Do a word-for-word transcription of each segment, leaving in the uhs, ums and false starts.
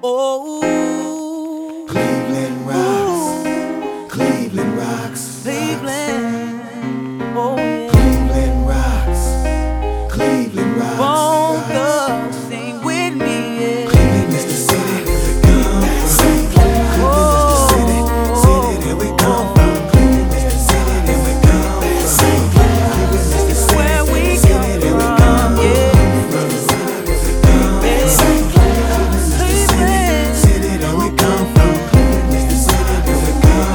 Oh, Cleveland rocks. Cleveland rocks. Cleveland. Oh, yeah. Cleveland rocks. Cleveland rocks. Won't go sing with me, yeah. Cleveland is the city that we come from. Cleveland is the city, city that we come from. Cleveland is the city that we come from. Cleveland is the city, Where we city that we come come from, yeah. from. Cleveland, city that we come from. Cleveland is the city that we come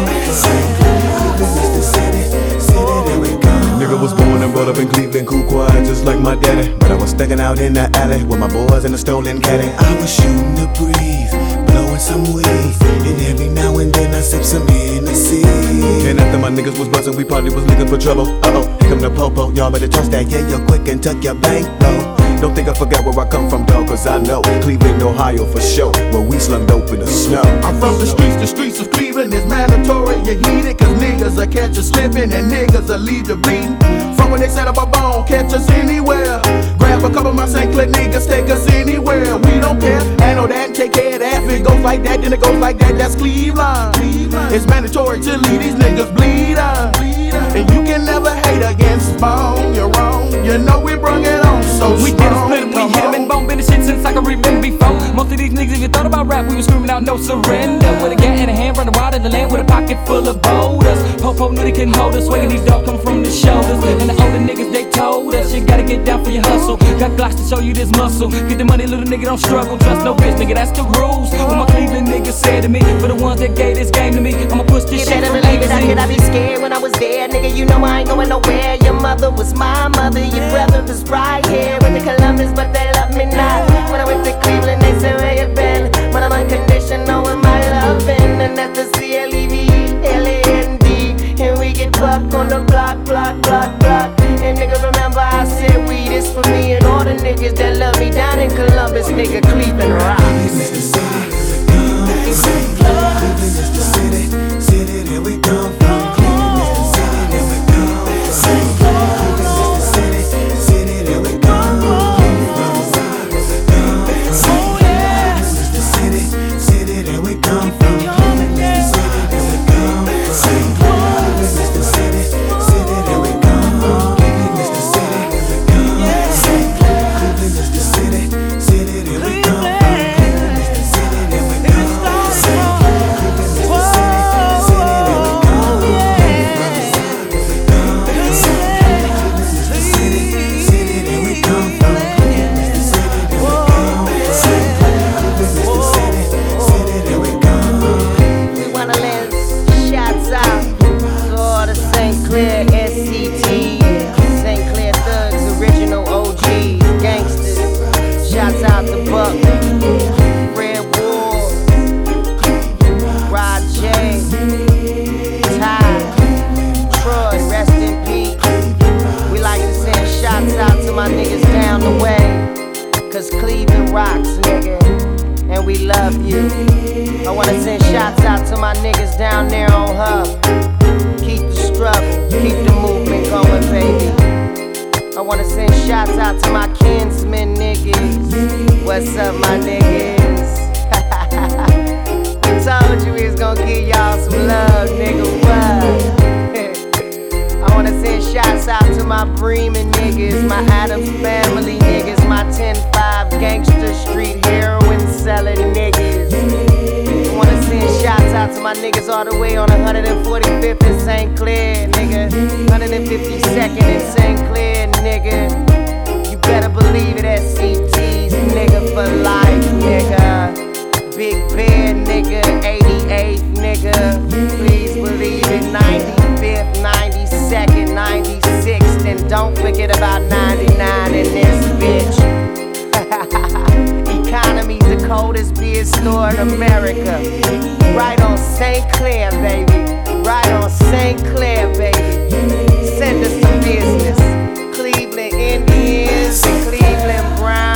from. Cleveland is the city, city that we come from. Nigga was born and brought up in Cleveland, cool quiet just like my daddy. But I was thugging out in the alley with my boys in a stolen caddy. I was shooting the breeze, blowing some weed, and every now and then I sip some Hennessy. And after my niggas was buzzing, we probably was looking for trouble. Uh oh, here come the popo, y'all better trust that. Yeah, you're quick and tuck your bankroll. Don't think I forgot where I come from, dog, cause I know Cleveland, Ohio for sure, where we slung dope in the snow. I'm from the streets, the streets of Cleveland is mandatory. You heat it, cause niggas will catch you slipping and niggas will leave you bleeding. From when they set up a bone, catch us anywhere. Grab a couple of my Saint Clair niggas, take us anywhere. We don't care, handle that and take care of that. If it goes like that, then it goes like that, that's Cleveland. Cleveland. It's mandatory to leave these niggas bleed on. And you can never hate against bone, you're wrong. You know we brung it on so We strong. did a split 'em, we hit 'em and bone been the shit since I can remember before. Most of these niggas, if you thought about rap, we was screaming out no surrender. With a gat in a hand, running wild in the land with a pocket full of boulders. Popo knew they couldn't hold us, swinging these dogs come from the shoulders. And the older niggas, they told us, you gotta get down for your hustle. Got Glocks to show you this muscle. Get the money, little nigga, don't struggle. Trust no bitch, nigga, that's the rules. What my Cleveland niggas said to me, for the ones that gave this game to me, I'ma push this You shit better from believe A it, to I Z. did, I be scared when I was there. Nigga, you know I ain't going nowhere. Your mother was my mother, your brother was right here. Went to Columbus, but they love me not. When I went to Cleveland, they said, where you been? When I'm unconditional with my loving. And that's the C L E V E L A N D. And we get buck on the block, block, block, block. And nigga, remember I said weed is for me and all the niggas that love me down in Columbus. Nigga, Cleveland rocks. Cleveland is the city that we come from. Cleveland is the city, city that we come from. Cleveland is the city that we come from. Cleveland is the city, city that we come from. Cleveland is the city, city that we come from. Cleveland is the city that we come from. Cleveland is the city, city that we come from. Cleveland is the city that we come from. Cleveland is the city, city that we come from. Cleveland is the city that we come from. Cleveland is the city, city that we come from. Cleveland is the city, city that we come from. Cleveland is the city that we come from. Cleveland is the city, city that we come from. We wanna let shots out to all the Saint Clair S C T, Saint Clair thugs, original O Gs, gangsters. Shots out to Buck, Red Wolf, Rod J, Ty, Troy, rest in peace. We like to send shots out to my niggas down the way, cause Cleveland rocks, nigga, and we love you. I wanna send shots out to my niggas down there on Hub. Keep the struggle, keep the movement going, baby. I wanna send shots out to my kinsmen niggas. What's up, my niggas? We told you we was gonna give y'all some love, nigga. What? I wanna send shots out to my Bremen niggas, my Adams family niggas, my ten five gangster street heroin selling niggas. I wanna send shots out to my niggas all the way on one forty-fifth in Saint Clair, nigga. one fifty-second in Saint Clair, nigga. You better believe it, S C T's, nigga, for life, nigga. Big Bear, nigga, eighty-eighth, nigga. Please believe it, ninety-fifth, ninety-second, ninety-sixth, and don't forget about ninety-nine in this bitch. Economy's the coldest beer store in America. Right on Saint Clair, baby. Right on Saint Clair, baby. Send us some business. Cleveland Indians and Cleveland Browns.